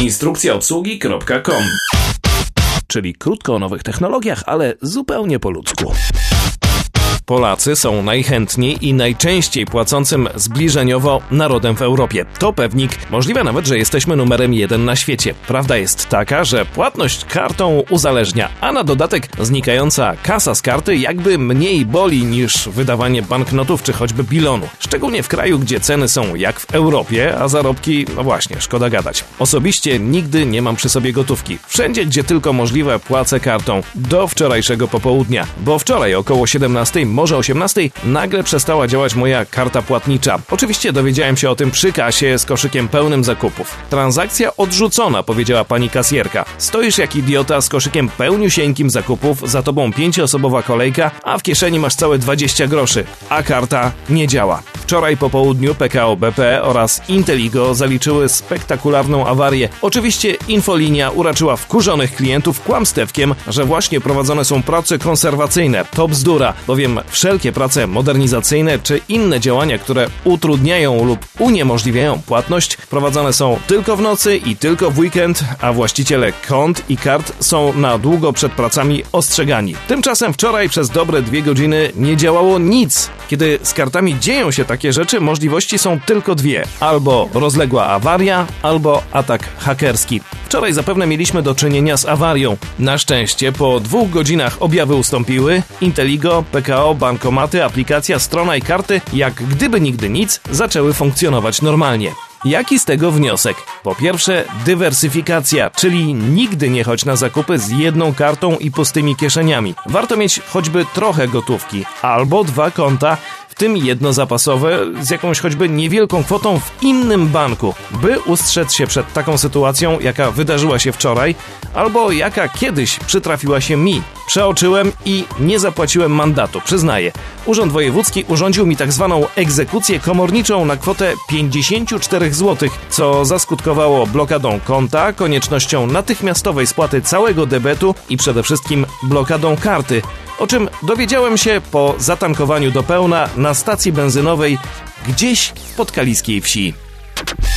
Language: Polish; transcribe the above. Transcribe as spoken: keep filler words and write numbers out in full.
instrukcja obsługi kropka com. Czyli krótko o nowych technologiach, ale zupełnie po ludzku. Polacy są najchętniej i najczęściej płacącym zbliżeniowo narodem w Europie. To pewnik. Możliwe nawet, że jesteśmy numerem jeden na świecie. Prawda jest taka, że płatność kartą uzależnia, a na dodatek znikająca kasa z karty jakby mniej boli niż wydawanie banknotów czy choćby bilonu. Szczególnie w kraju, gdzie ceny są jak w Europie, a zarobki, no właśnie, szkoda gadać. Osobiście nigdy nie mam przy sobie gotówki. Wszędzie, gdzie tylko możliwe, płacę kartą. Do wczorajszego popołudnia. Bo wczoraj około siedemnastej, może osiemnastej, nagle przestała działać moja karta płatnicza. Oczywiście dowiedziałem się o tym przy kasie z koszykiem pełnym zakupów. Transakcja odrzucona, powiedziała pani kasjerka. Stoisz jak idiota z koszykiem pełniusieńkim zakupów, za tobą pięcioosobowa kolejka, a w kieszeni masz całe dwadzieścia groszy, a karta nie działa. Wczoraj po południu P K O B P oraz Inteligo zaliczyły spektakularną awarię. Oczywiście infolinia uraczyła wkurzonych klientów kłamstewkiem, że właśnie prowadzone są prace konserwacyjne. To bzdura, bowiem wszelkie prace modernizacyjne czy inne działania, które utrudniają lub uniemożliwiają płatność, prowadzone są tylko w nocy i tylko w weekend, a właściciele kont i kart są na długo przed pracami ostrzegani. Tymczasem wczoraj przez dobre dwie godziny nie działało nic. Kiedy z kartami dzieją się takie rzeczy, możliwości są tylko dwie. Albo rozległa awaria, albo atak hakerski. Wczoraj zapewne mieliśmy do czynienia z awarią. Na szczęście po dwóch godzinach objawy ustąpiły. Inteligo, P K O, bankomaty, aplikacja, strona i karty, jak gdyby nigdy nic, zaczęły funkcjonować normalnie. Jaki z tego wniosek? Po pierwsze, dywersyfikacja, czyli nigdy nie chodź na zakupy z jedną kartą i pustymi kieszeniami. Warto mieć choćby trochę gotówki, albo dwa konta, w tym jedno zapasowe, z jakąś choćby niewielką kwotą w innym banku, by ustrzec się przed taką sytuacją, jaka wydarzyła się wczoraj, albo jaka kiedyś przytrafiła się mi. Przeoczyłem i nie zapłaciłem mandatu, przyznaję. Urząd Wojewódzki urządził mi tak zwaną egzekucję komorniczą na kwotę pięćdziesiąt cztery złote, co zaskutkowało blokadą konta, koniecznością natychmiastowej spłaty całego debetu i przede wszystkim blokadą karty, o czym dowiedziałem się po zatankowaniu do pełna na stacji benzynowej gdzieś w podkaliskiej wsi.